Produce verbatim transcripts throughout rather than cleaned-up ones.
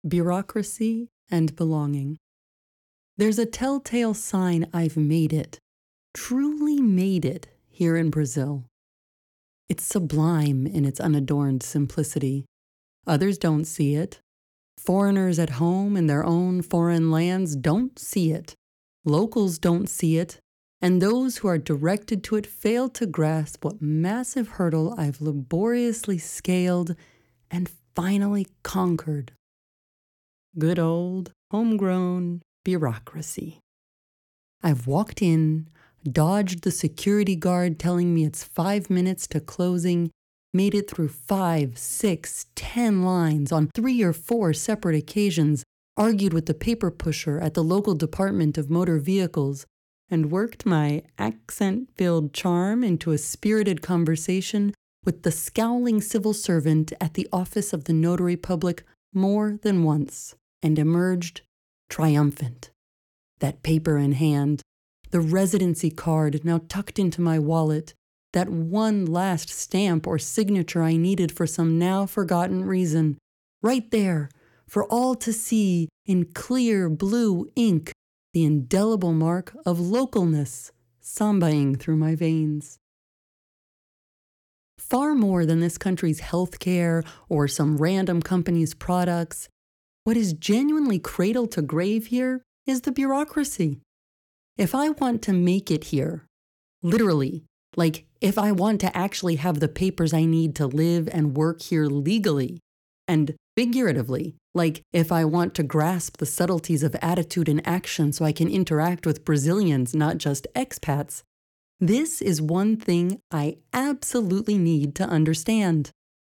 Bureaucracy and belonging. There's a telltale sign I've made it, truly made it, here in Brazil. It's sublime in its unadorned simplicity. Others don't see it. Foreigners at home in their own foreign lands don't see it. Locals don't see it. And those who are directed to it fail to grasp what massive hurdle I've laboriously scaled and finally conquered. Good old, homegrown bureaucracy. I've walked in, dodged the security guard telling me it's five minutes to closing, made it through five, six, ten lines on three or four separate occasions, argued with the paper pusher at the local Department of Motor Vehicles, and worked my accent-filled charm into a spirited conversation with the scowling civil servant at the office of the notary public more than once, and emerged triumphant. That paper in hand, the residency card now tucked into my wallet, that one last stamp or signature I needed for some now forgotten reason, right there, for all to see in clear blue ink, the indelible mark of localness sambaing through my veins. Far more than this country's healthcare or some random company's products, what is genuinely cradle to grave here is the bureaucracy. If I want to make it here, literally, like if I want to actually have the papers I need to live and work here legally, and figuratively, like if I want to grasp the subtleties of attitude and action so I can interact with Brazilians, not just expats, this is one thing I absolutely need to understand.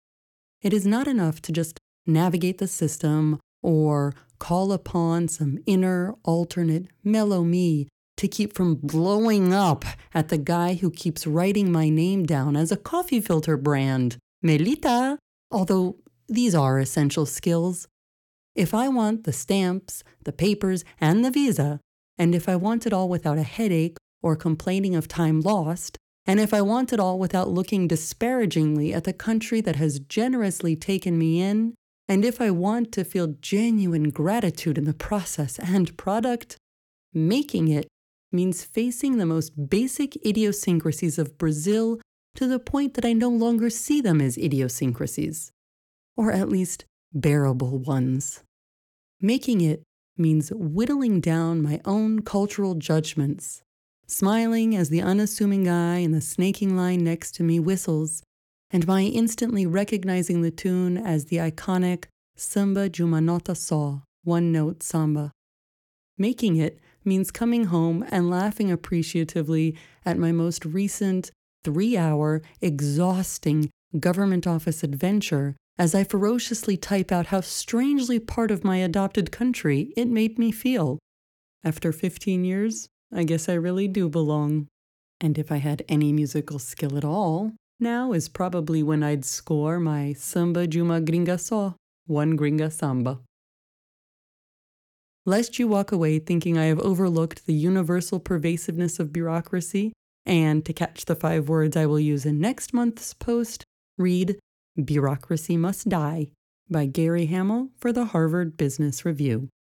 It is not enough to just navigate the system or call upon some inner, alternate, mellow me to keep from blowing up at the guy who keeps writing my name down as a coffee filter brand, Melita, although these are essential skills. If I want the stamps, the papers, and the visa, and if I want it all without a headache or complaining of time lost, and if I want it all without looking disparagingly at the country that has generously taken me in, and if I want to feel genuine gratitude in the process and product, making it means facing the most basic idiosyncrasies of Brazil to the point that I no longer see them as idiosyncrasies, or at least bearable ones. Making it means whittling down my own cultural judgments, smiling as the unassuming guy in the snaking line next to me whistles, and my instantly recognizing the tune as the iconic Samba de uma Nota Só, one-note samba. Making it means coming home and laughing appreciatively at my most recent three-hour, exhausting government office adventure as I ferociously type out how strangely part of my adopted country it made me feel. After fifteen years, I guess I really do belong. And if I had any musical skill at all, now is probably when I'd score my Samba de uma Gringa Só, one gringa samba. Lest you walk away thinking I have overlooked the universal pervasiveness of bureaucracy, and to catch the five words I will use in next month's post, read Bureaucracy Must Die by Gary Hamel for the Harvard Business Review.